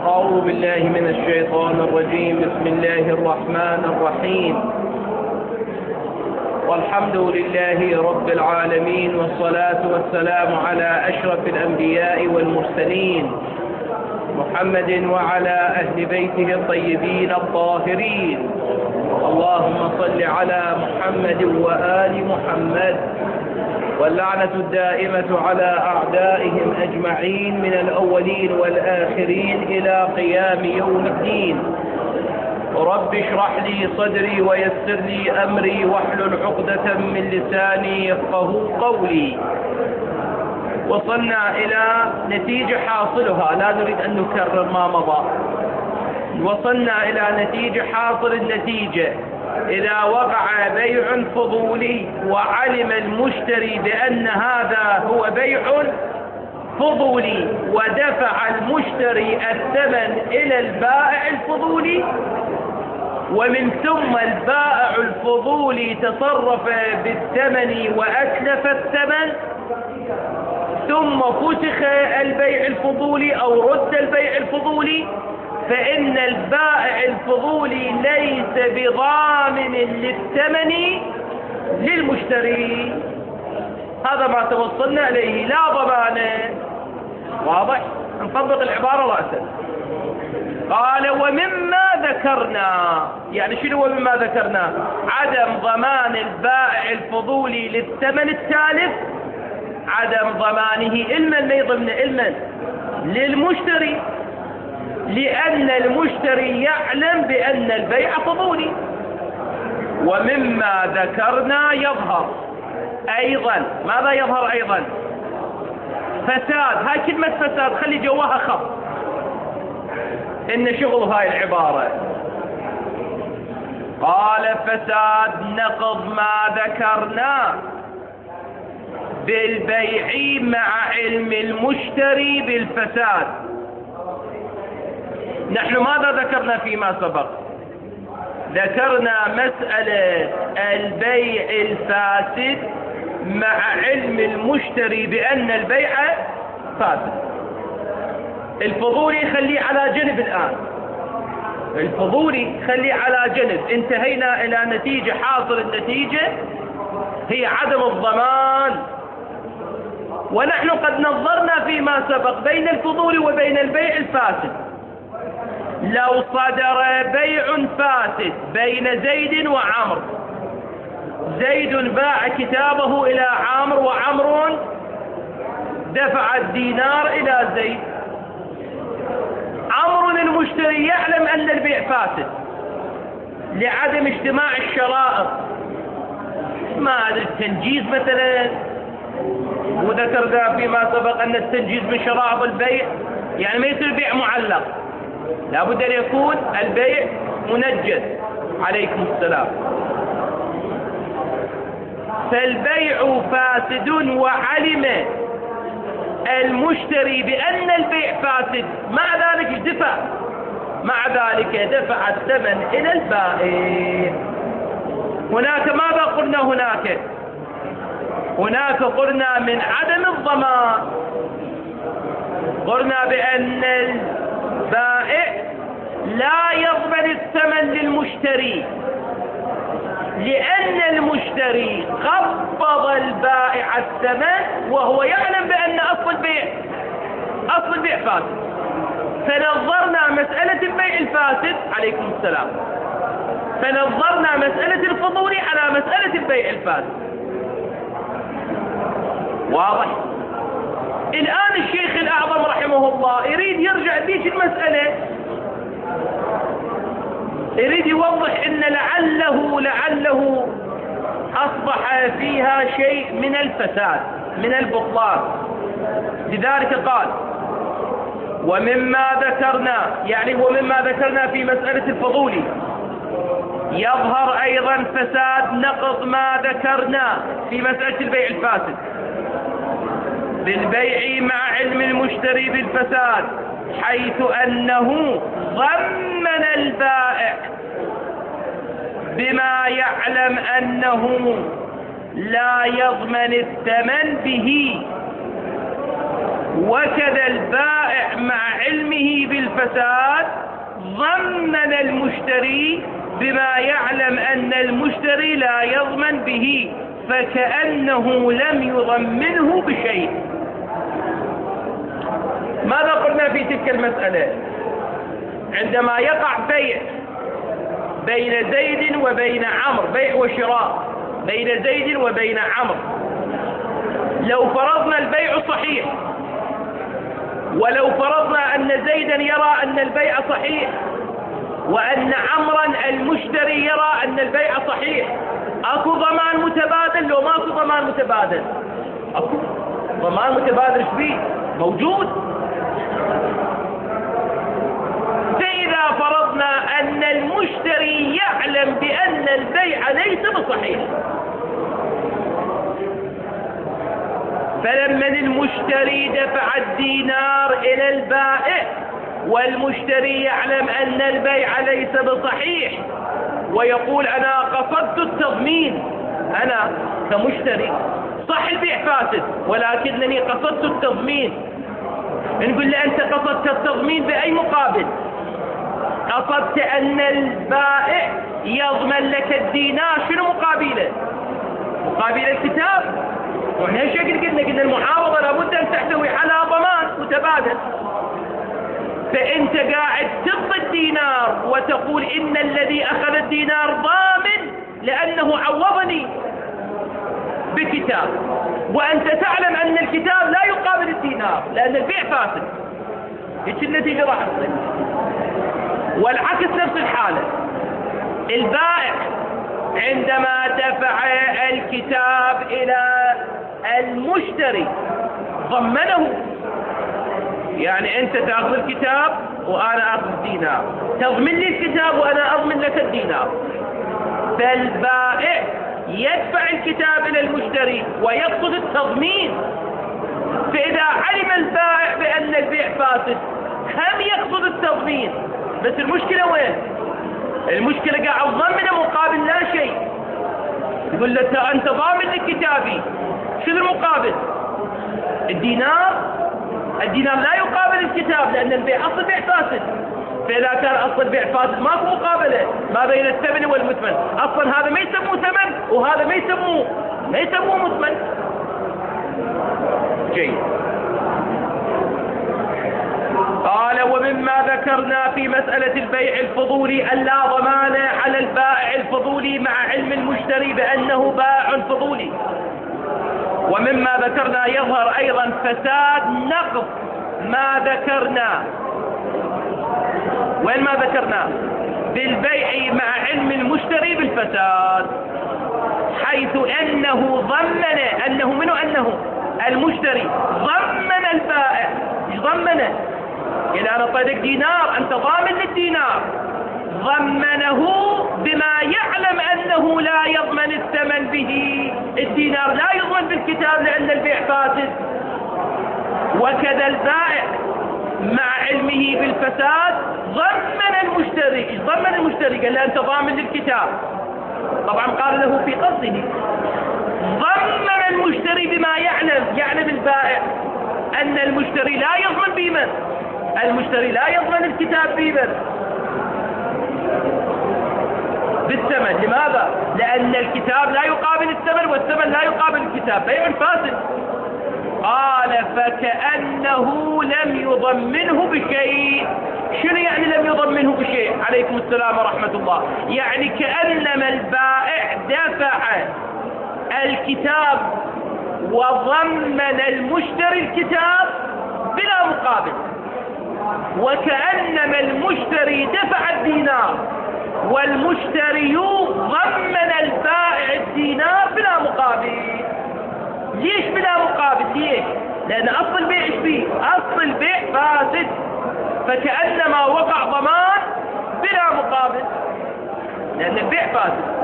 أعوذ بالله من الشيطان الرجيم. بسم الله الرحمن الرحيم. والحمد لله رب العالمين، والصلاة والسلام على أشرف الأنبياء والمرسلين محمد وعلى أهل بيته الطيبين الطاهرين. اللهم صل على محمد وآل محمد، واللعنة الدائمة على أعدائهم أجمعين من الأولين والآخرين إلى قيام يوم الدين. رب اشرح لي صدري ويسر لي أمري واحلل عقدة من لساني يفقه قولي. وصلنا إلى نتيجة حاصلها، لا نريد أن نكرر ما مضى. وصلنا إلى نتيجة حاصل النتيجة: إذا وقع بيع فضولي وعلم المشتري بأن هذا هو بيع فضولي ودفع المشتري الثمن إلى البائع الفضولي، ومن ثم البائع الفضولي تصرف بالثمن وأتلف الثمن، ثم فسخ البيع الفضولي أو رد البيع الفضولي، فإن البائع الفضولي ليس بضامن للثمن للمشتري. هذا ما توصلنا إليه، لا ضمان. واضح؟ نطبق العبارة رأسا. قال: ومما ذكرنا، يعني شنو ومما ذكرنا؟ عدم ضمان البائع الفضولي للثمن التالف، عدم ضمانه المن، ما يضمن المن للمشتري، لأن المشتري يعلم بأن البيع فضولي. ومما ذكرنا يظهر أيضا، ماذا يظهر أيضا؟ فساد. هاي كلمة فساد خلي جواها خط، إن شغل هاي العبارة. قال: فساد نقض ما ذكرنا بالبيع مع علم المشتري بالفساد. نحن ماذا ذكرنا فيما سبق؟ ذكرنا مسألة البيع الفاسد مع علم المشتري بأن البيع فاسد. الفضولي خليه على جنب الآن، الفضولي خليه على جنب. انتهينا إلى نتيجة، حاصل النتيجة هي عدم الضمان. ونحن قد نظرنا فيما سبق بين الفضولي وبين البيع الفاسد. لو صدر بيع فاسد بين زيد وعمر، زيد باع كتابه إلى عمرو وعمر دفع الدينار إلى زيد، عمرو المشتري يعلم أن البيع فاسد لعدم اجتماع الشرائط، ما التنجيز مثلا، وذكرنا فيما سبق أن التنجيز من شرائط البيع، يعني ما يصير بيع معلق، لابد أن يكون البيع منجز. عليكم السلام. فالبيع فاسد وعلم المشتري بأن البيع فاسد، مع ذلك دفع، مع ذلك دفع الثمن إلى البائع. هناك ماذا قلنا؟ هناك قلنا من عدم الضمان، قلنا بأن البائع لا يضمن الثمن للمشتري، لأن المشتري قبض البائع الثمن وهو يعلم بأن أصل البيع فاسد. فنظرنا مسألة البيع الفاسد، عليكم السلام، فنظرنا مسألة الفضولي على مسألة البيع الفاسد. واضح؟ الآن الشيخ الأعظم رحمه الله يريد يرجع بيش المسألة، يريد يوضح ان لعله اصبح فيها شيء من الفساد، من البطلان. لذلك قال: ومما ذكرنا، يعني ومما ذكرنا في مسألة الفضولي يظهر ايضا فساد نقض ما ذكرنا في مسألة البيع الفاسد بالبيع مع علم المشتري بالفساد، حيث أنه ضمن البائع بما يعلم أنه لا يضمن الثمن به، وكذا البائع مع علمه بالفساد ضمن المشتري بما يعلم أن المشتري لا يضمن به، فكأنه لم يضمنه بشيء. ماذا قلنا في تلك المسألة؟ عندما يقع بيع بين زيد وبين عمرو، بيع وشراء بين زيد وبين عمرو، لو فرضنا البيع صحيح، ولو فرضنا أن زيدا يرى أن البيع صحيح، وأن عمرا المشتري يرى أن البيع صحيح، أكو ضمان متبادل؟ لو ما أكو ضمان متبادل؟ أكو ضمان متبادل. ايش بيه؟ موجود. فإذا فرضنا أن المشتري يعلم بأن البيع ليس بصحيح، فلما المشتري دفع الدينار إلى البائع والمشتري يعلم أن البيع ليس بصحيح ويقول أنا قصدت التضمين، أنا كمشتري صح البيع فاسد ولكنني قصدت التضمين، نقول له أنت قصدت التضمين بأي مقابل؟ قصدت أن البائع يضمن لك الدينار، شنو مقابله؟ مقابل الكتاب. واحنا ايش قلنا المعاوضة لابد أن تحتوي على ضمان متبادل. فأنت قاعد تضمن الدينار وتقول إن الذي أخذ الدينار ضامن لأنه عوضني بكتاب، وأنت تعلم أن الكتاب لا يقابل الدينار لأن البيع فاسد. ايش النتيجة راح تصير؟ والعكس نفس الحالة. البائع عندما دفع الكتاب إلى المشتري ضمنه، يعني أنت تأخذ الكتاب وأنا أخذ الدينار، تضمن لي الكتاب وأنا أضمن لك الدينار. فالبائع يدفع الكتاب إلى المشتري ويقصد التضمين. فإذا علم البائع بأن البيع فاسد هم يقصد التضمين، بس المشكلة وين؟ المشكلة قاعد ضمن مقابل لا شيء. يقول له أنت ضامن لكتابي، شنو المقابل؟ الدينار. الدينار لا يقابل الكتاب لأن البيع أصل بيع فاسد. فإذا كان أصل بيع فاسد ماكو مقابلة ما بين الثمن والمثمن، أصلا هذا ما يسموه ثمن وهذا ما يسموه مثمن. جيد. قال ومما ذكرنا في مسألة البيع الفضولي أن لا ضمان على البائع الفضولي مع علم المشتري بأنه بائع فضولي. ومما ذكرنا يظهر أيضا فساد نقض ما ذكرنا. وين ما ذكرنا؟ بالبيع مع علم المشتري بالفساد، حيث أنه ضمن أنه المشتري ضمن البائع. ايش ضمنه؟ إذا أنا طيدك دينار أنت ضامن للدينار، ضمنه بما يعلم أنه لا يضمن الثمن به. الدينار لا يضمن بالكتاب لأن البيع فاسد. وكذا البائع مع علمه بالفساد ضمن المشتري. ايش ضمن المشتري؟ قال له أنت ضامن للكتاب، طبعا قال له في قصده. ضمن المشتري بما يعلم البائع أن المشتري لا يضمن بمن؟ المشتري لا يضمن الكتاب بمن؟ بالثمن. لماذا؟ لأن الكتاب لا يقابل الثمن والثمن لا يقابل الكتاب، بيع فاسد. قال فكأنه لم يضمنه بشيء. شنو يعني لم يضمنه بشيء؟ عليكم السلام ورحمة الله. يعني كأنما البائع دفع الكتاب وضمن المشتري الكتاب بلا مقابل، وكأنما المشتري دفع الدينار والمشتري ضمن البائع الدينار بلا مقابل. ليش بلا مقابل؟ ليش؟ لأن أصل البيع ايش فيه؟ أصل البيع فاسد، فكأنما وقع ضمان بلا مقابل لأن البيع فاسد.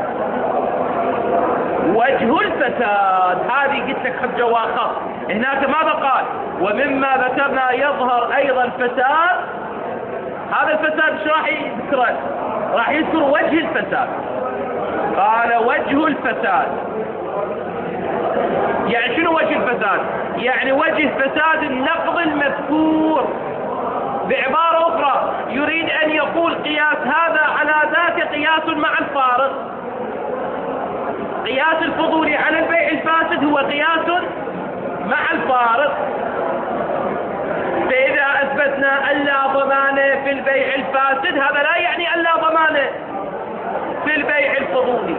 وجه الفساد هذه قلت لك حجة واخر. هناك ماذا قال؟ ومما ذكرنا يظهر أيضا فساد. هذا الفساد ايش راح يذكره؟ راح يذكر وجه الفساد. قال وجه الفساد يعني شنو وجه الفساد؟ يعني وجه فساد النقض المذكور. بعبارة أخرى يريد أن يقول قياس هذا على ذاك قياس مع الفارق. قياس الفضولي على البيع الفاسد هو قياس مع الفارق. فإذا أثبتنا ألا ضمان في البيع الفاسد هذا لا يعني ألا ضمان في البيع الفضولي.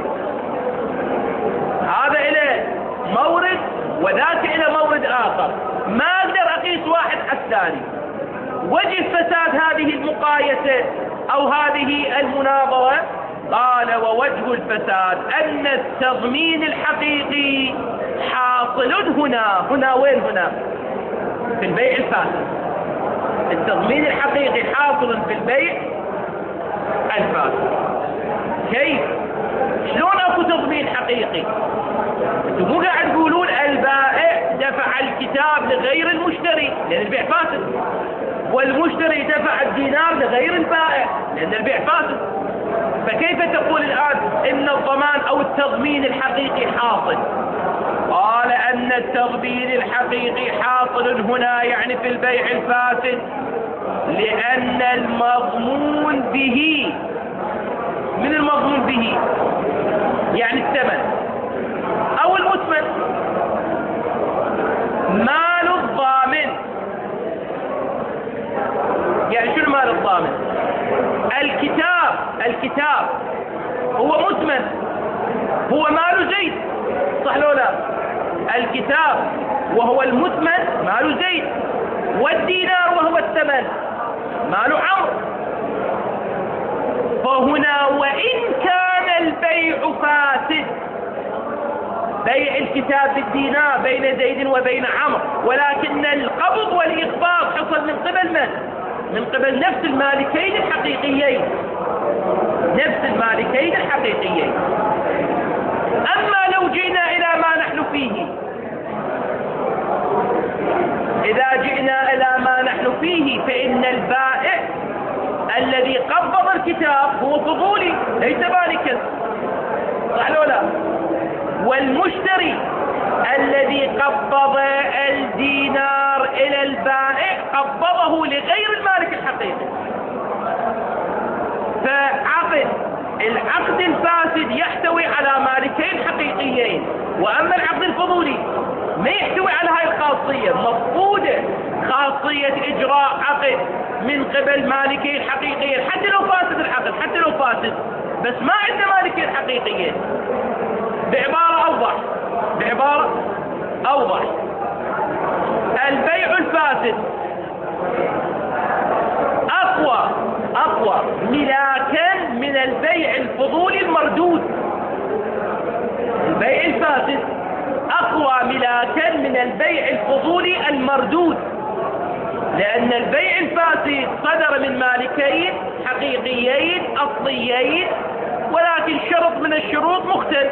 هذا إلى مورد وذاك إلى مورد آخر، ما أقدر أقيس واحد على الثاني. وجه فساد هذه المقايسة أو هذه المناظرة، قال ووجه الفساد أن التضمين الحقيقي حاصل هنا وين هنا؟ في البيع الفاسد. التضمين الحقيقي حاصل في البيع الفاسد. كيف؟ شلون اكو تضمين حقيقي؟ انتم مو قاعد تقولون البائع دفع الكتاب لغير المشتري لان البيع فاسد، والمشتري دفع الدينار لغير البائع لان البيع فاسد. فكيف تقول الآن إن الضمان أو التضمين الحقيقي حاصل؟ قال أن التضمين الحقيقي حاصل هنا يعني في البيع الفاسد لأن المضمون به، من المضمون به يعني الثمن أو المثمن، مال الضامن. يعني شنو مال الضامن؟ الكتاب هو مثمن، هو مال زيد، صح لو لا؟ الكتاب وهو المثمن مال زيد، والدينار وهو الثمن مال عمرو. فهنا وإن كان البيع فاسد، بيع الكتاب بالدينار بين زيد وبين عمرو، ولكن القبض والإقباض حصل من قبل من؟ من قبل نفس المالكين الحقيقيين، نفس المالكين الحقيقيين. أما لو جئنا إلى ما نحن فيه، إذا جئنا إلى ما نحن فيه فإن البائع الذي قبض الكتاب هو فضولي ليس مالكا، صح لو لا؟ والمشتري الذي قبض الدينار إلى البائع قبضه لغير المالك الحقيقي. العقد الفاسد يحتوي على مالكين حقيقيين، وأما العقد الفضولي ما يحتوي على هاي الخاصية. مفقودة خاصية إجراء عقد من قبل مالكين حقيقيين حتى لو فاسد العقد، حتى لو فاسد، بس ما عندنا مالكين حقيقيين. بعبارة أوضح، البيع الفاسد أقوى ملاكا من البيع الفضولي المردود. البيع الفاسد أقوى ملاكا من البيع الفضولي المردود، لأن البيع الفاسد صدر من مالكين حقيقيين أصليين، ولكن شرط من الشروط مختلف.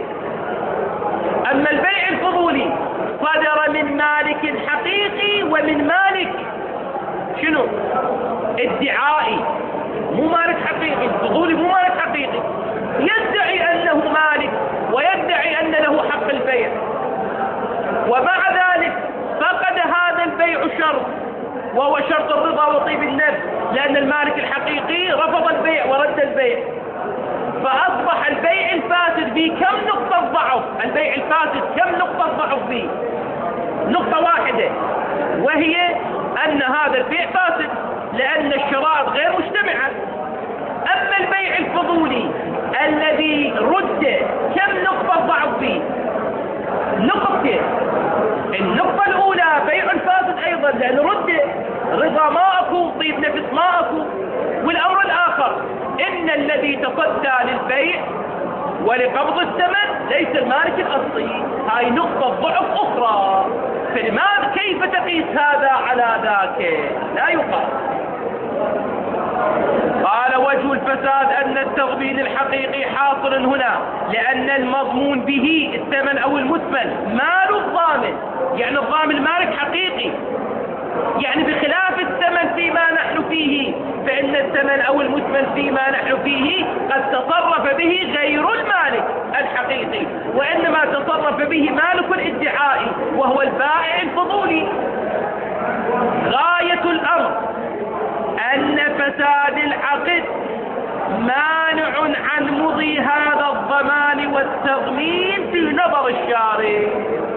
أما البيع الفضولي صدر من مالك حقيقي ومن مالك شنو؟ ادعائي، مو مالك حقيقي. الفضولي مو مالك حقيقي، يدعي أنه مالك ويدعي أن له حق البيع، ومع ذلك فقد هذا البيع شرط، وهو شرط الرضا وطيب النفس، لأن المالك الحقيقي رفض البيع ورد البيع. فأصبح البيع الفاسد به كم نقطة ضعف؟ البيع الفاسد كم نقطة ضعف به؟ نقطة واحدة، وهي أن هذا البيع فاسد لأن الشرائط غير مجتمعة. أما البيع الفضولي الذي رد كم نقطة ضعف به؟ نقطتين. النقطة الأولى بيع فاسد أيضا لأن رد رضا ما أكو، طيب نفس ما أكو. والأمر الآخر إن الذي تصدى للبيع ولقبض الثمن ليس المالك الأصلي. هاي نقطة ضعف أخرى. فلماذا كيف تقيس هذا على ذاك؟ لا يقال. قال وجه الفساد أن التضمين الحقيقي حاصل هنا لأن المضمون به الثمن أو المثمن مال الضامن، يعني الضامن مالك حقيقي، يعني بخلاف الثمن فيما نحن فيه، فإن الثمن أو المثمن فيما نحن فيه قد تصرف به غير المالك الحقيقي، وإنما تصرف به مالك الادعائي وهو البائع الفضولي. غاية الأمر أن فساد العقد مانع عن مضي هذا الضمان والتضمين في نظر الشارع.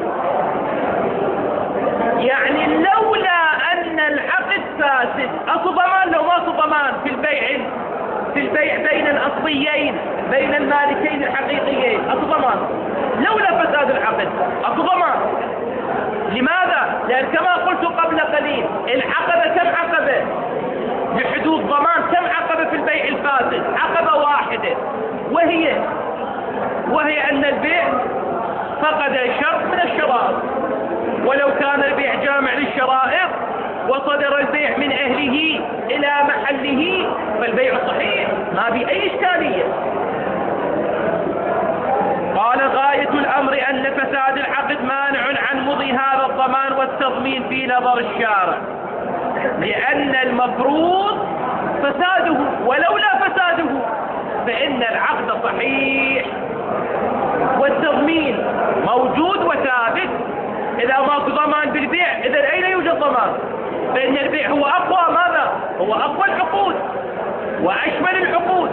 يعني لولا أن العقد فاسد، أصل ضمان لو ما أصل ضمان في البيع بين الأصليين بين المالكين الحقيقيين، أصل ضمان لولا فساد العقد أصل ضمان. لماذا؟ لأن كما قلت قبل قليل العقبة كم عقبة بحدود ضمان؟ كم عقبة في البيع الفاسد؟ عقبة واحدة، وهي أن البيع فقد شرط من الشرائط، ولو كان البيع جامع للشرائط وصدر البيع من أهله إلى محله فالبيع صحيح ما في أي إشكالية. قال غاية الأمر أن فساد العقد مانع عن مضي هذا الضمان والتضمين في نظر الشارع، لأن المفروض فساده، ولولا فساده فإن العقد صحيح والتضمين موجود وثابت. إذا ماكو ضمان بالبيع إذا أين يوجد ضمان؟ فإن البيع هو أقوى ماذا؟ هو أقوى العقود وأشمل العقود.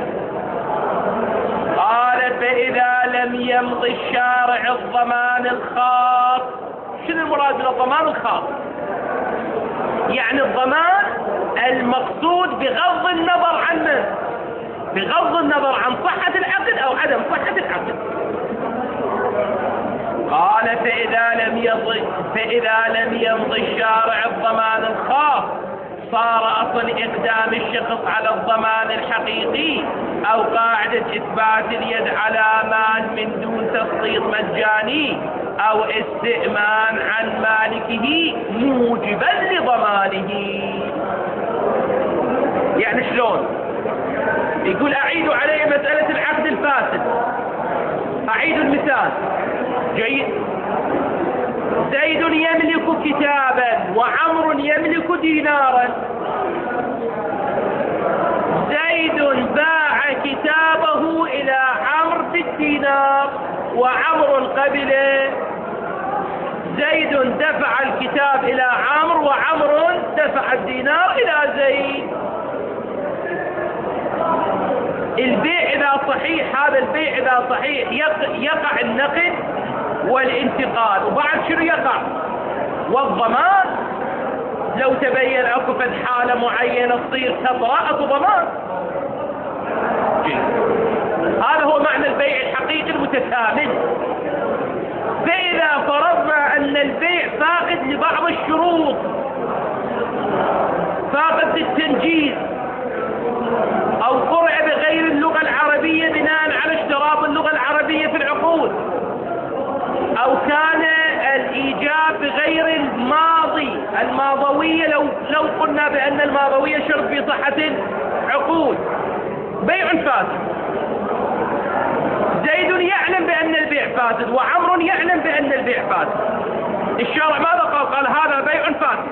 قال فإذا لم يمضي الشارع الضمان الخاص. شنو المراد بالضمان الخاص؟ يعني الضمان المقصود بغض النظر عنه، بغض النظر عن صحة العقد أو عدم صحة العقد. قال فإذا لم يمضي الشارع الضمان الخاص صار أصل إقدام الشخص على الضمان الحقيقي أو قاعدة إثبات اليد على مال من دون تسقيط مجاني أو استئمان عن مالكه موجبا لضمانه. يعني شلون؟ يقول أعيد عليه مسألة العقد الفاسد. أعيد المثال. جيد. زيد يملك كتابا وعمر يملك دينارا. زيد باع كتابه إلى عمرو بالدينار وعمر قبله. زيد دفع الكتاب إلى عمرو وعمر دفع الدينار إلى زيد. البيع إذا صحيح، هذا البيع إذا صحيح يقع النقد والانتقال، وبعد شنو يقع؟ والضمان. لو تبين اكو فد حالة معينة تصير كبراءة ضمان. هذا هو معنى البيع الحقيقي المتكامل. فإذا فرضنا أن البيع فاقد لبعض الشروط، فاقد للتنجيز، أو قرأ بغير اللغة العربية بناء على اشتراط اللغة العربية في العقود، أو كان الإيجاب بغير الماضوية، لو قلنا بأن الماضوية شرط في صحة العقود، بيع فاسد. زيد يعلم بأن البيع فاسد وعمر يعلم بأن البيع فاسد. الشارع ماذا قال؟ قال هذا بيع فاسد.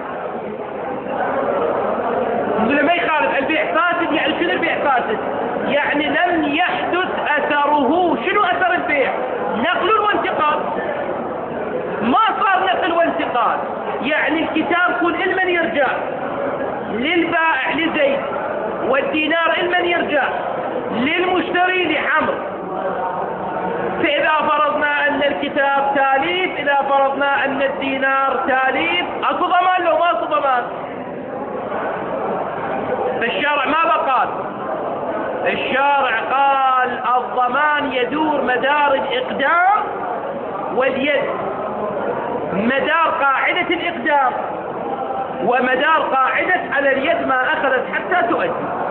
لما يخالف البيع فاسد، يعني شنو البيع فاسد؟ يعني لم يحدث أثره. شنو أثر البيع؟ نقل وانتقال. ما صار نقل وانتقال، يعني الكتاب كل لمن يرجع؟ للبائع لزيد، والدينار لمن يرجع؟ للمشتري لعمرو. فإذا فرضنا أن الكتاب تاليف، إذا فرضنا أن الدينار تاليف، أصل ضمان لو ما أصل ضمان؟ فالشارع ماذا قال؟ الشارع قال الضمان يدور مدار الإقدام واليد، مدار قاعدة الإقدام ومدار قاعدة على اليد ما أخذت حتى تؤدي.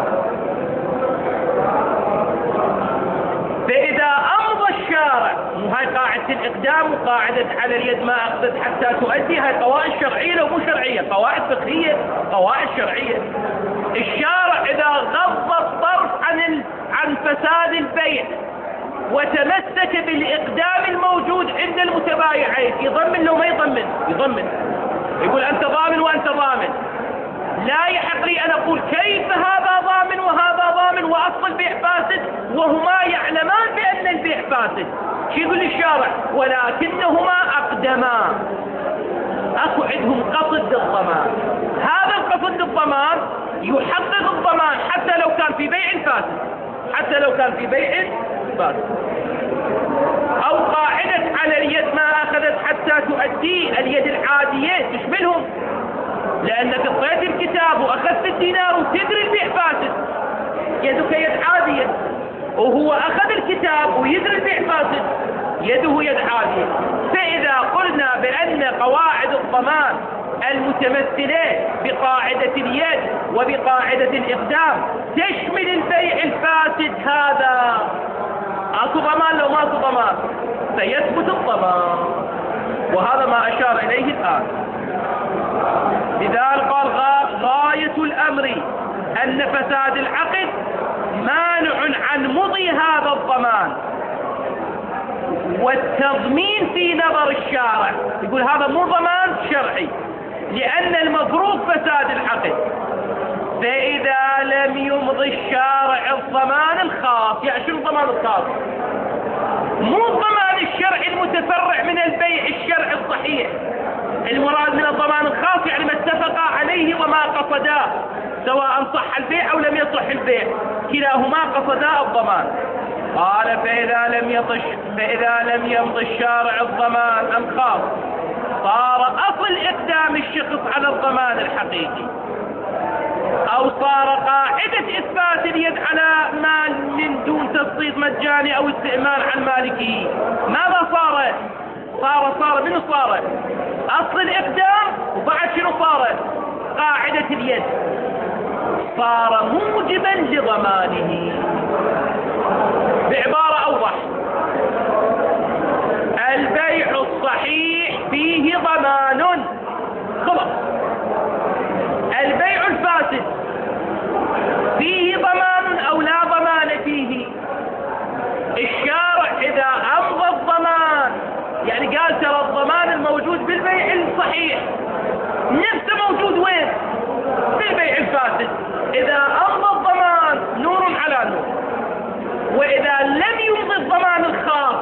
فإذا أمضى الشارع، هاي قاعدة الإقدام وقاعدة على اليد ما أخذت حتى تؤدي، هاي قواعد شرعية لو مو شرعية، قواعد فقهية، قواعد شرعية. الشارع إذا غض الطرف عن فساد البيع وتمسك بالإقدام الموجود عند المتبايعين، يضمن لو ما يضمن؟ يضمن. يقول أنت ضامن وأنت ضامن. لا يحق لي أن أقول كيف هذا ضامن وهذا ضامن وأصل البيع فاسد وهما يعلمان بأن البيع فاسد. شو يقول الشارع؟ ولكنهما أقدما، أكو عندهم قصد للضمان. هذا القصد للضمان يحقق الضمان حتى لو كان في بيع فاسد، حتى لو كان في بيع فاسد. أو قاعدة على اليد ما أخذت حتى تؤدي اليد العادية تشملهم، لأنك اعطيت الكتاب وأخذت الدينار وتدري البيع فاسد، يدك يد عادية، وهو أخذ الكتاب ويدري البيع فاسد، يده يد عادية. فإذا قلنا بأن قواعد الضمان المتمثلة بقاعدة اليد وبقاعدة الإقدام تشمل البيع الفاسد، هذا أكو ضمان لو ما أكو ضمان سيثبت الضمان، وهذا ما أشار إليه الآن. لذلك قال غاية الأمر أن فساد العقد مانع عن مضي هذا الضمان والتضمين في نظر الشارع. يقول هذا مو ضمان شرعي لأن المفروض فساد العقد، فإذا لم يمضي الشارع الضمان الخاص. يعني شنو الضمان الخاص؟ مو الضمان الشرعي المتفرع من البيع الشرعي الصحيح. المراد من الضمان الخاص يعني ما اتفقا عليه وما قصدا، سواء صح البيع أو لم يصح البيع، كلاهما قصدا الضمان. قال فإذا لم يمضي الشارع الضمان الخاص صار أصل إقدام الشخص على الضمان الحقيقي، أو صار قاعدة إثبات اليد على مال من دون تسقيط مجاني أو استئمان عن مالكه. ماذا صار؟ منو صار؟ أصل الإقدام، وبعد شنو صار؟ قاعدة اليد، صار موجبا لضمانه. بعبارة أوضح، البيع الصحيح فيه ضمان، خلص. البيع الفاسد فيه ضمان أو لا ضمان فيه. الشارع إذا أمضى الضمان، يعني قال ترى الضمان الموجود بالبيع الصحيح نفسه موجود وين؟ بالبيع الفاسد. إذا أمضى الضمان نور على نور. وإذا لم يمضي الضمان الخاص،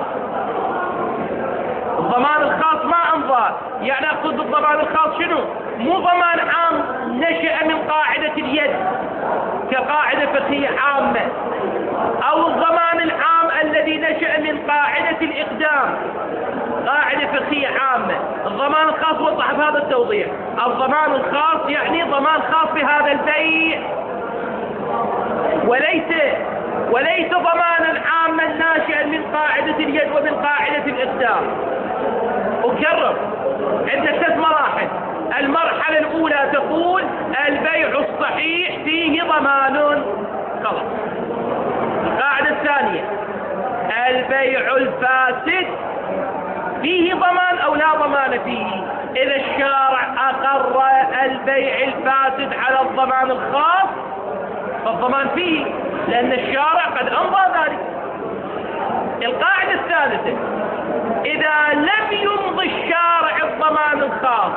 الضمان الخاص ما أمضى، يعني أقصد بالضمان الخاص شنو؟ مو ضمان عام نشأ من قاعدة اليد كقاعدة فقهية عامة، أو الضمان العام الذي نشأ من قاعدة الإقدام قاعدة فقهية عامة. الضمان الخاص وضح بهذا التوضيح، الضمان الخاص يعني ضمان خاص بهذا البيع، وليس ضمانا عاما ناشئا من قاعدة اليد ومن قاعدة الإقدام. أكرر، عندك 3 مراحل. المرحلة الأولى تقول البيع الصحيح فيه ضمان، خلاص. القاعدة الثانية البيع الفاسد فيه ضمان أو لا ضمان فيه. إذا الشارع أقر البيع الفاسد على الضمان الخاص فالضمان فيه، لأن الشارع قد أمضى ذلك. القاعدة الثالثة، إذا لم يمضي الشارع الضمان الخاص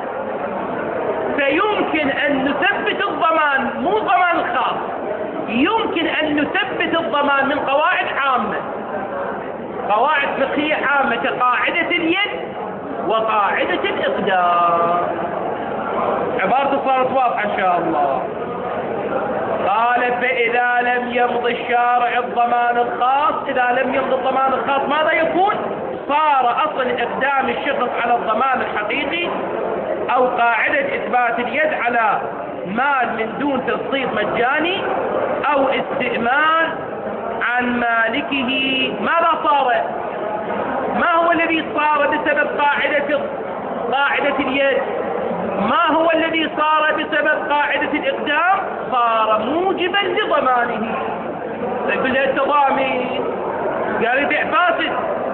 فيمكن أن نثبت الضمان، مو الضمان الخاص، يمكن أن نثبت الضمان من قواعد عامة، قواعد فقهية عامة كقاعدة اليد وقاعدة الإقدام. عبارة صارت واضحة إن شاء الله. قال فإذا لم يمضي الشارع الضمان الخاص، إذا لم يمضي الضمان الخاص ماذا يكون؟ صار أصل إقدام الشخص على الضمان الحقيقي أو قاعدة إثبات اليد على مال من دون تسقيط مجاني أو استئمان عن مالكه. ماذا صار؟ ما هو الذي صار بسبب قاعدة اليد؟ ما هو الذي صار بسبب قاعدة الإقدام؟ صار موجبا لضمانه. يقول له التضامن، قال البيع فاسد،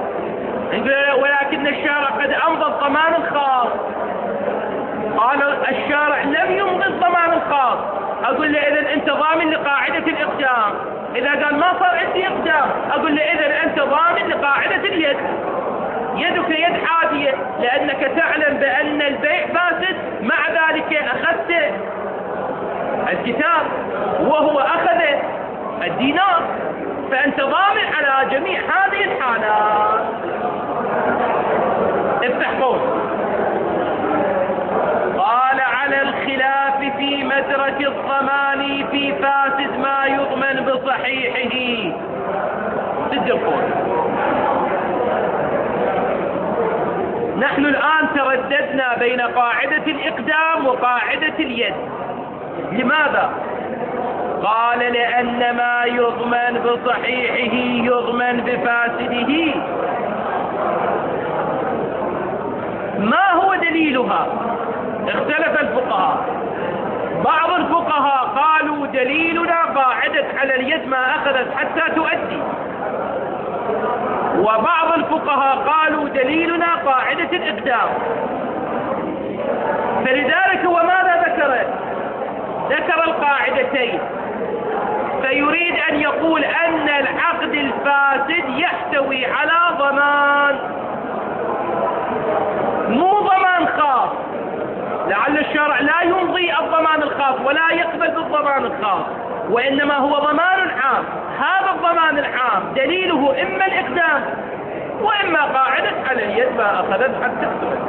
ولكن الشارع قد أمضى الضمان الخاص. قال الشارع لم يمضي الضمان الخاص، أقول له إذن أنت ضامن لقاعدة الإقدام. إذا قال ما صار عندي إقدام، أقول له إذن أنت ضامن لقاعدة اليد. يدك يد عادية لأنك تعلم بأن البيع فاسد، مع ذلك أخذت الكتاب وهو أخذ الدينار، فأنت ضامن على جميع هذه الحالات. افتح قوس. قال على الخلاف في مدرك الضمان في فاسد ما يضمن بصحيحه. سد القوس. نحن الآن ترددنا بين قاعدة الإقدام وقاعدة اليد. لماذا؟ قال لأن ما يضمن بصحيحه يضمن بفاسده. ما هو دليلها؟ اختلف الفقهاء. بعض الفقهاء قالوا دليلنا قاعدة على اليد ما أخذت حتى تؤدي، وبعض الفقهاء قالوا دليلنا قاعدة الإقدام. فلذلك هو ماذا ذكر؟ ذكر القاعدتين، فيريد أن يقول أن العقد الفاسد يحتوي على ضمان، مو ضمان خاص، لعل الشرع لا يمضي الضمان الخاص ولا يقبل بالضمان الخاص، وإنما هو ضمان عام. هذا الضمان العام دليله إما الإقدام وإما قاعدة على اليد ما أخذت حتى تؤدي.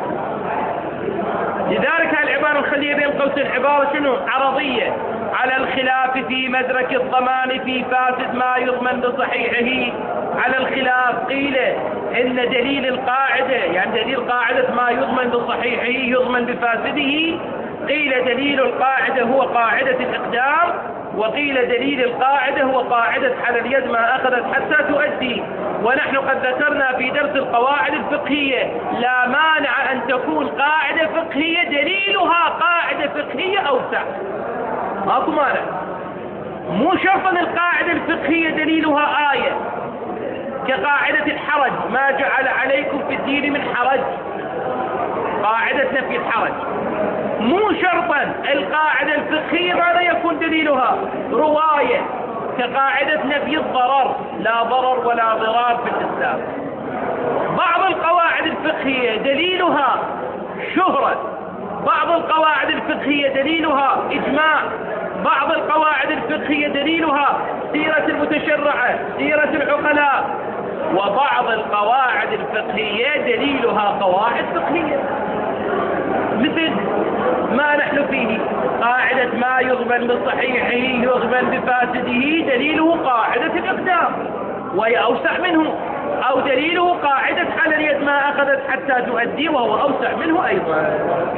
لذلك العبارة الخلية بين قوسين عبارة شنو؟ عرضية. على الخلاف في مدرك الضمان في فاسد ما يضمن بصحيحه. على الخلاف قيل إن دليل القاعدة، يعني دليل قاعدة ما يضمن بصحيحه يضمن بفاسده، قيل دليل القاعدة هو قاعدة الإقدام، وقيل دليل القاعدة هو قاعدة على اليد ما أخذت حتى تؤدي. ونحن قد ذكرنا في درس القواعد الفقهية لا مانع أن تكون قاعدة فقهية دليلها قاعدة فقهية أوسع، ماكو مانع. مو شرطا القاعدة الفقهية دليلها آية، كقاعدة الحرج، ما جعل عليكم في الدين من حرج، قاعدة نفي الحرج. مو شرطا القاعدة الفقهية ماذا يكون دليلها؟ رواية، كقاعدة نفي الضرر، لا ضرر ولا ضرار في الإسلام. بعض القواعد الفقهية دليلها شهرة، بعض القواعد الفقهية دليلها إجماع، بعض القواعد الفقهية دليلها سيرة المتشرعة، سيرة العقلاء، وبعض القواعد الفقهية دليلها قواعد فقهية، مثل ما نحن فيه قاعدة ما يضمن بصحيحه يضمن بفاسده، دليله قاعدة الإقدام وهي أوسع منه، أو دليله قاعدة على اليد ما أخذت حتى تؤدي وهو أوسع منه أيضا.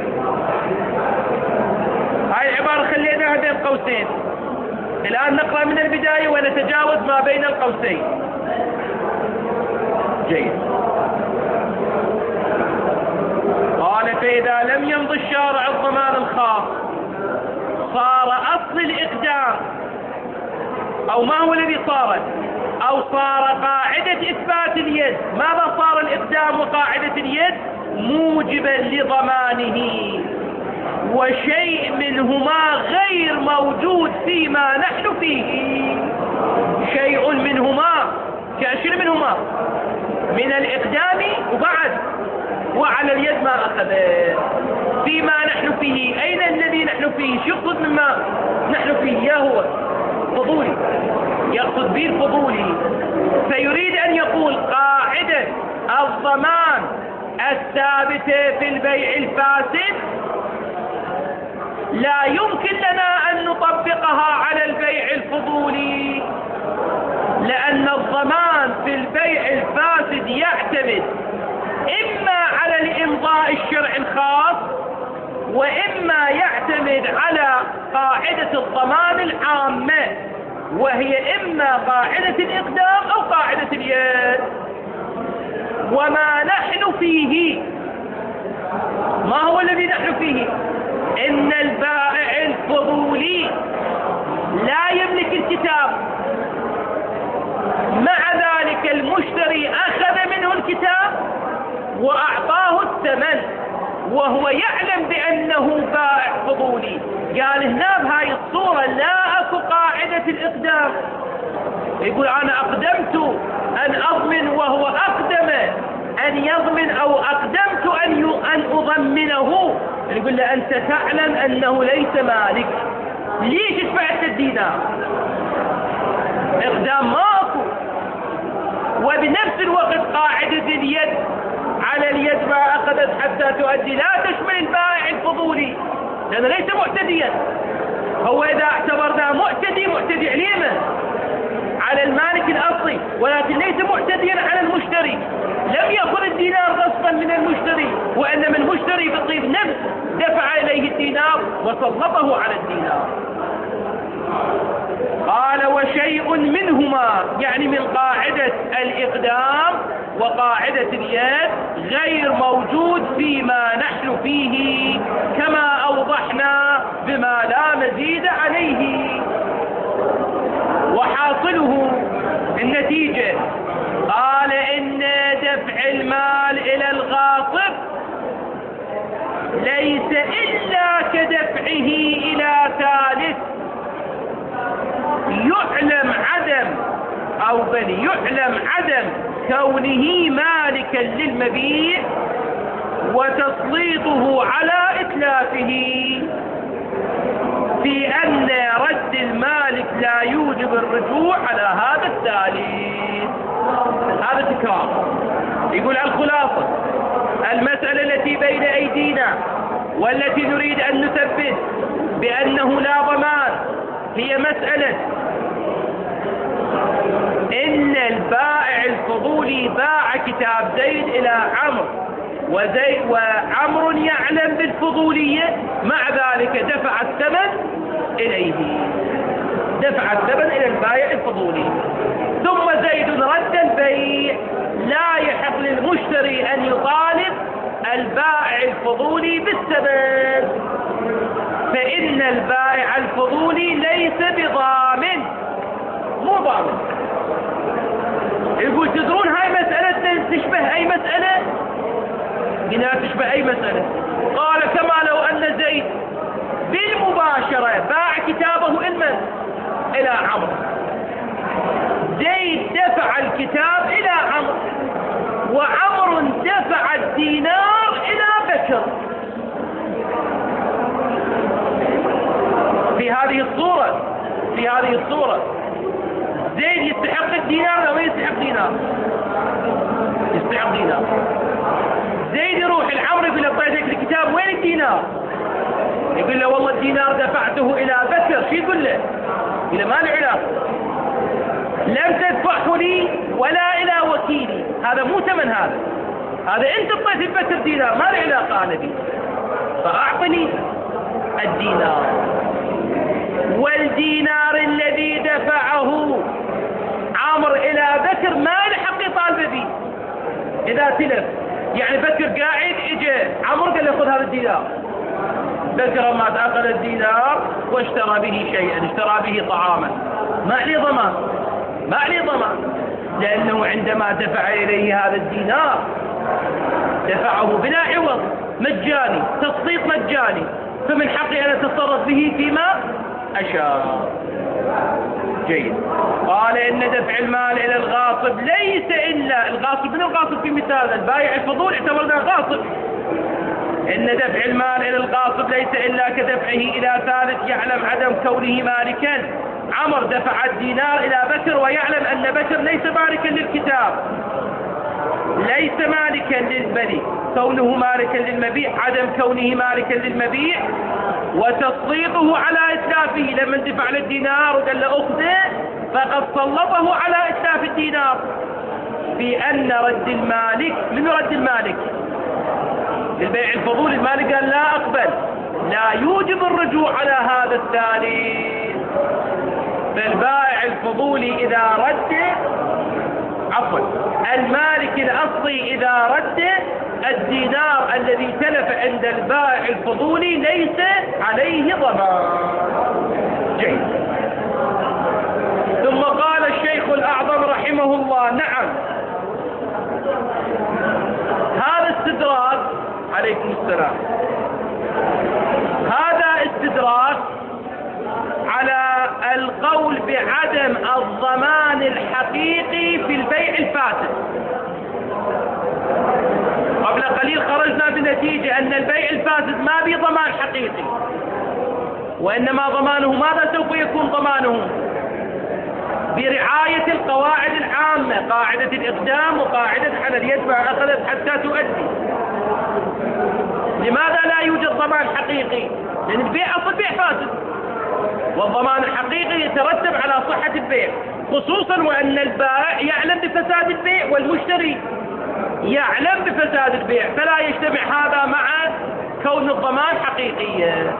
هاي العبارة خليناها بين قوسين. الآن نقرأ من البداية ونتجاوز ما بين القوسين. جيد. قال فإذا لم يمضي الشارع الضمان الخاص صار أصل الإقدام، أو ما هو الذي صار؟ أو صار قاعدة إثبات اليد. ماذا صار الإقدام وقاعدة اليد؟ موجبا لضمانه، وشيء منهما غير موجود فيما نحن فيه. شيء منهما كأشر منهما من الإقدام وبعد وعلى اليد ما أخذ فيما نحن فيه. أين الذي نحن فيه؟ شو يقصد مما نحن فيه؟ يا هو فضولي، يقصد به الفضولي. فيريد أن يقول قاعدة الضمان الثابتة في البيع الفاسد لا يمكن لنا أن نطبقها على البيع الفضولي، لأن الضمان في البيع الفاسد يعتمد إما على الإمضاء الشرعي الخاص، وإما يعتمد على قاعدة الضمان العامة، وهي إما قاعدة الإقدام أو قاعدة اليد. وما نحن فيه، ما هو الذي نحن فيه؟ إن البائع الفضولي لا يملك الكتاب، مع ذلك المشتري أخذ منه الكتاب وأعطاه الثمن وهو يعلم بأنه بائع فضولي. قال هنا بهاي الصورة لا أكو قاعدة الإقدام. يقول أنا أقدمت أن أضمن وهو أقدم أن يضمن، أو أقدمت أن أضمنه. يقول له أنت تعلم أنه ليس مالك، ليش دفعت الدينار؟ إقدام ماكو. وبنفس الوقت قاعدة اليد على اليد ما أخذت حتى تؤدي لا تشمل البائع الفضولي، لأنه ليس معتديا. هو إذا اعتبرناه معتدي عليه من؟ على المالك الأصلي، ولكن ليس معتديا على المشتري. لم يأخذ الدينار غصبا من المشتري، وإنما المشتري بطيب نفس دفع إليه الدينار وسلطه على الدينار. قال وشيء منهما، يعني من قاعدة الإقدام وقاعدة اليد، غير موجود فيما نحن فيه كما أوضحنا بما لا مزيد عليه. وحاصله النتيجة قال إن دفع المال إلى الغاصب ليس إلا كدفعه إلى ثالث يعلم عدم كونه مالكا للمبيع وتسليطه على إتلافه، في أن رد المالك لا يوجب الرجوع على هذا الثالث. هذا تكرار. يقول الخلاصة المسألة التي بين أيدينا والتي نريد أن نثبت بأنه لا ضمان هي مسألة إن البائع الفضولي باع كتاب زيد إلى عمرو، وعمرو يعلم بالفضولية، مع ذلك دفع الثمن إليه، دفع الثمن إلى البائع الفضولي، ثم زيد رد البيع. لا يحق للمشتري أن يطالب البائع الفضولي بالثمن، فإن البائع الفضولي ليس بضامن، مو ضامن. يقول تدرون هاي مسألة تشبه أي مسألة؟ قلنا تشبه أي مسألة. قال كما لو أن زيد بالمباشرة باع كتابه إلى عمرو. زيد دفع الكتاب إلى عمرو، وعمرو دفع الدينار إلى بكر. في هذه الصورة زيد يستحق الدينار أو يستحق دينار؟ يستحق دينار. زيد يروح العمرو يقول له طيب الكتاب وين الدينار؟ يقول له والله الدينار دفعته إلى بكر. شو يقول له؟ يقول له ما له علاقة، لم تدفعه لي ولا إلى وكيلي، هذا مو ثمن، هذا أنت اعطيت بكر دينار، ما له علاقة أنا به، فأعطني الدينار. والدينار الذي دفعه عمرو إلى بكر ما له حق يطالب به إذا تلف. يعني بكر قاعد، اجى عمرو قال له خذ هذا الدينار، بكر ما أخذ الدينار واشترى به شيئا، اشترى به طعاما، ما عليه ضمان، لأنه عندما دفع إليه هذا الدينار دفعه بلا عوض، مجاني، تسليط مجاني، فمن حقي أن أتصرف به فيما أشاء. جيد. قال إن دفع المال إلى الغاصب ليس إلا الغاصب. من الغاصب في مثال البائع الفضول اعتبرنا غاصب. إن دفع المال إلى الغاصب ليس إلا كدفعه إلى ثالث يعلم عدم كونه مالكا. عمرو دفع الدينار إلى بكر ويعلم أن بكر ليس مالكا للكتاب، ليس مالكا للملك، كونه مالكا للمبيع، عدم كونه مالكا للمبيع وتسليطه على إتلافه. لما دفع للدينار وقال له أخذه فقد سلطه على إتلاف الدينار، بأن رد المالك، من رد المالك للبيع الفضول، المالك قال لا أقبل، لا يوجب الرجوع على هذا الثالث. فالبائع الفضولي إذا رد، المالك الأصلي إذا رد الدينار الذي تلف عند البائع الفضولي ليس عليه ضمان. جيد. ثم قال الشيخ الأعظم رحمه الله: نعم، هذا استدراك، عليكم السلام، هذا استدراك على القول بعدم الضمان الحقيقي في البيع الفاسد. قبل قليل خرجنا بنتيجة أن البيع الفاسد ما به ضمان حقيقي، وإنما ضمانه ماذا سوف يكون ضمانه؟ برعاية القواعد العامة مهمة، قاعدة الإقدام وقاعدة على اليد ما أخذت حتى تؤدي. لماذا لا يوجد ضمان حقيقي؟ لأن البيع أصل بيع فاسد، والضمان الحقيقي يترتب على صحة البيع، خصوصا وأن البائع يعلم بفساد البيع والمشتري يعلم بفساد البيع، فلا يجتمع هذا مع كون الضمان حقيقيا.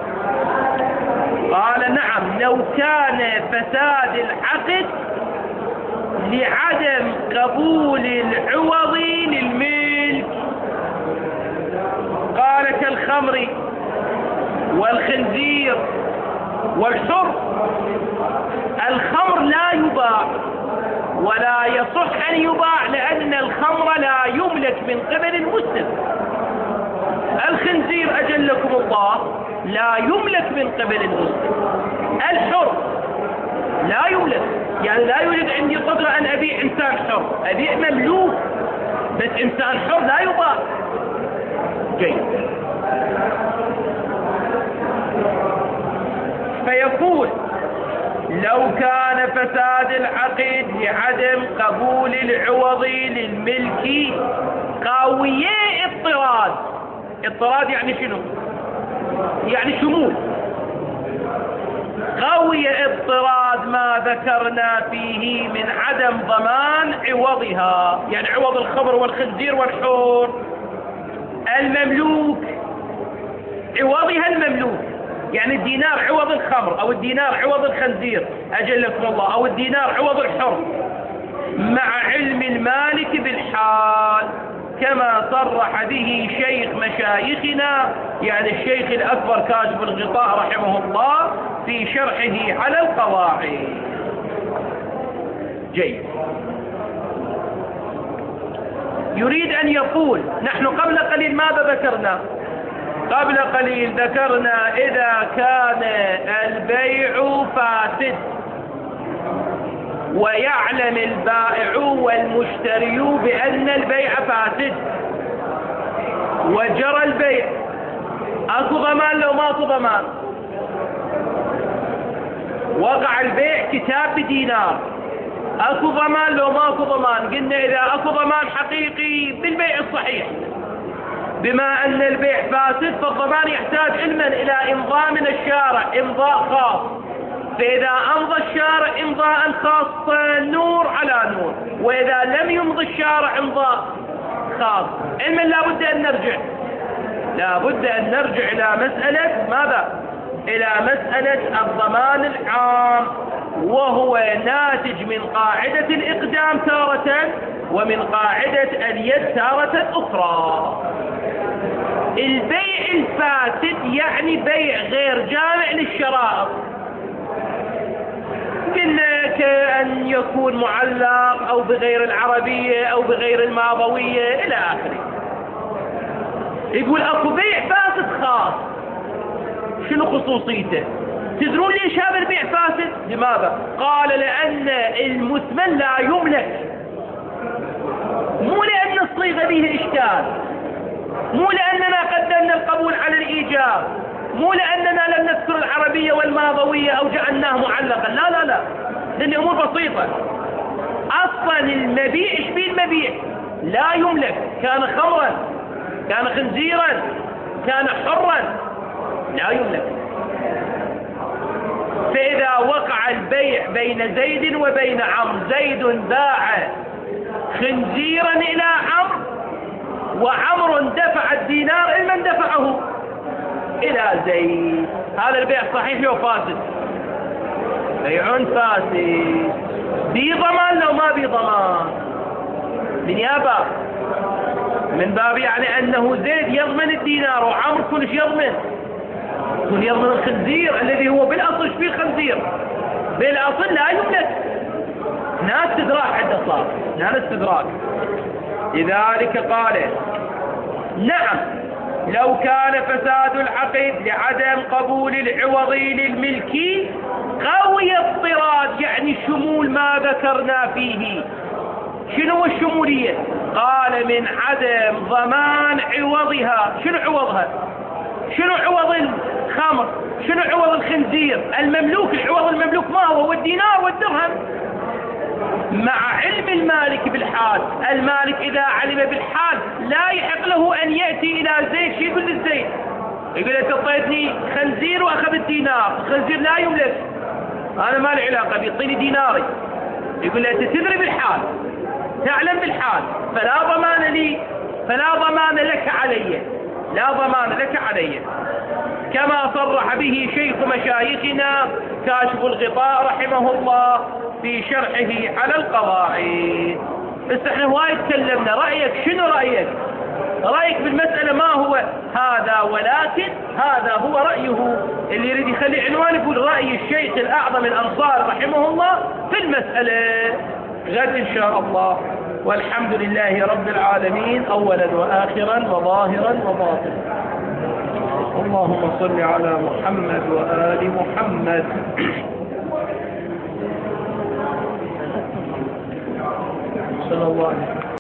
قال نعم لو كان فساد العقد لعدم قبول العوض للملك، قال كالخمر والخنزير والحر. الخمر لا يباع ولا يصح أن يباع لأن الخمر لا يملك من قبل المسلم. الخنزير أجلكم الله لا يملك من قبل المسلم. الحر لا يملك، يعني لا يوجد عندي قدرة أن أبيع إنسان حر، أبيع مملوك، بس إنسان حر لا يباع. جيد. فيقول لو كان فساد العقد لعدم قبول العوض للملك قاوية اضطراد. اضطراد يعني شنو؟ يعني شمول. قوي اضطراد ما ذكرنا فيه من عدم ضمان عوضها، يعني عوض الخمر والخنزير والحور. المملوك عوضها المملوك، يعني الدينار عوض الخمر أو الدينار عوض الخنزير أجلكم الله، أو الدينار عوض الحر، مع علم المالك بالحال، كما صرح به شيخ مشايخنا، يعني الشيخ الأكبر كاشف الغطاء رحمه الله في شرحه على القواعد. جيد. يريد أن يقول نحن قبل قليل ماذا ذكرنا؟ قبل قليل ذكرنا إذا كان البيع فاسد ويعلم البائع والمشتري بأن البيع فاسد وجرى البيع، أكو ضمان لو ما أكو ضمان؟ وقع البيع كتاب بدينار، أكو ضمان لو ما أكو ضمان؟ قلنا إذا أكو ضمان حقيقي بالبيع الصحيح، بما أن البيع فاسد فالضمان يحتاج علما إلى إمضاء من الشارع، إمضاء خاص، فإذا أمضى الشارع إمضاء خاصا نور على نور، وإذا لم يمضي الشارع إمضاء خاص، علما لا بد أن نرجع إلى مسألة ماذا؟ إلى مسألة الضمان العام، وهو ناتج من قاعدة الإقدام تارة ومن قاعدة اليد تارة أخرى. البيع الفاسد يعني بيع غير جامع للشرائط، قلنا كأن يكون معلق أو بغير العربية أو بغير الماضوية إلى آخره. يقول أكو بيع فاسد خاص، شنو خصوصيته؟ تدرون ليش هذا البيع فاسد؟ لماذا؟ قال لأن المثمن لا يملك، مو لأن الصيغة به إشكال، مو لأننا قدمنا القبول على الإيجاب، مو لأننا لم نذكر العربية والماضوية أو جعلناه معلقا، لا، لأن الأمور بسيطة. أصلا المبيع إيش فيه؟ المبيع لا يملك، كان خمرا، كان خنزيرا، كان حرا، لا يملك. فإذا وقع البيع بين زيد وبين عمرو، زيد باع خنزيرا إلى عمرو وعمر دفع الدينار لمن دفعه؟ إلى زيد، هذا البيع صحيح لو فاسد؟ بيع فاسد. بضمان لو ما بضمان؟ بالنيابة من باب يعني أنه زيد يضمن الدينار وعمر كلش يضمن الخنزير الذي هو بالأصل فيه خنزير، بالأصل لا يملك. ناس استدراك عند صار، ناس استدراك. لذلك قال نعم لو كان فساد العقد لعدم قبول العوض للملك قوي اضطراد، يعني شمول ما ذكرنا فيه. شنو الشمولية؟ قال من عدم ضمان عوضها. شنو عوضها؟ شنو عوض الخمر؟ شنو عوض الخنزير؟ المملوك، العوض المملوك ما هو؟ الدينار والدرهم، مع علم بالحال. المالك إذا علم بالحال لا يحق له أن يأتي إلى زيد شيء يقول للزيد، يقول أنت أعطيتني خنزير وأخذت دينار، الخنزير لا يملك، أنا ما لي علاقة بيعطيني ديناري. يقول أنت تدري بالحال، تعلم بالحال، فلا ضمان لي، فلا ضمان لك علي، لا ضمان لك علي. كما صرح به شيخ مشايخنا كاشف الغطاء رحمه الله في شرحه على القواعد. بس احنا وايد تكلمنا، رأيك شنو رأيك؟ رأيك بالمسألة ما هو هذا، ولكن هذا هو رأيه اللي يريد يخلي عنوان يقول رأي الشيخ الأعظم الأنصار رحمه الله في المسألة. غد إن شاء الله. والحمد لله رب العالمين أولا وآخرا وظاهرا وباطنا. اللهم صل على محمد وآل محمد. صلى الله عليه وسلم.